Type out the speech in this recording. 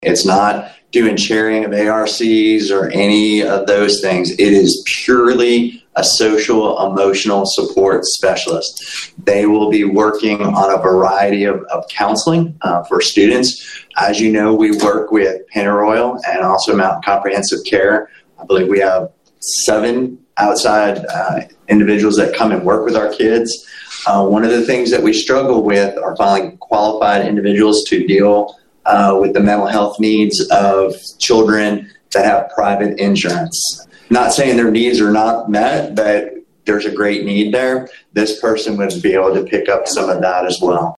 It's not doing sharing of ARCs or any of those things. It is purely a social emotional support specialist. They will be working on a variety of counseling for students. As you know, we work with Pennyroyal and also Mountain Comprehensive Care. I believe we have 7 outside individuals that come and work with our kids. One of the things that we struggle with are finding qualified individuals to deal with the mental health needs of children that have private insurance. Not saying their needs are not met, but there's a great need there. This person would be able to pick up some of that as well.